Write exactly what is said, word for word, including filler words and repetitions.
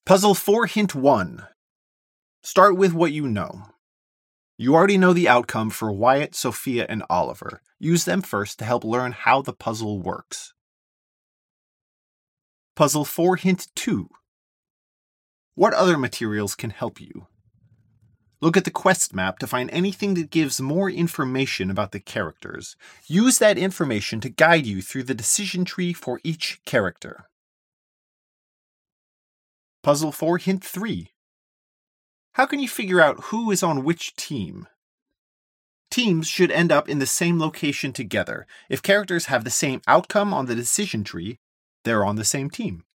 Puzzle four, Hint one. Start with what you know. You already know the outcome for Wyatt, Sophia, and Oliver. Use them first to help learn how the puzzle works. Puzzle four, Hint two. What other materials can help you? Look at the quest map to find anything that gives more information about the characters. Use that information to guide you through the decision tree for each character. Puzzle four, Hint three. How can you figure out who is on which team? Teams should end up in the same location together. If characters have the same outcome on the decision tree, they're on the same team.